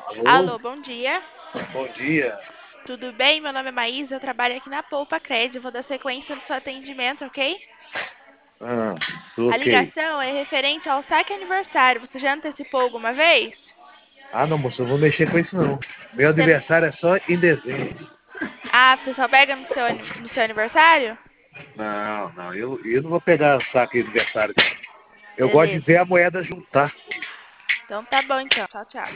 Alô, Alô, bom dia. bom dia. Tudo bem? Meu nome é Maísa, eu trabalho aqui na Poupa Cred. Vou dar sequência no seu atendimento, ok? Ah, A ok. ligação é referente ao saque aniversário. Você já antecipou alguma vez? Ah, não, moço, eu não vou mexer com isso não. Meu Você- aniversário é só em dezembro. Ah, você só pega no seu aniversário? Não, eu não vou pegar saco de aniversário. Eu gosto de Beleza. ver a moeda juntar. Então tá bom então. Tchau, tchau.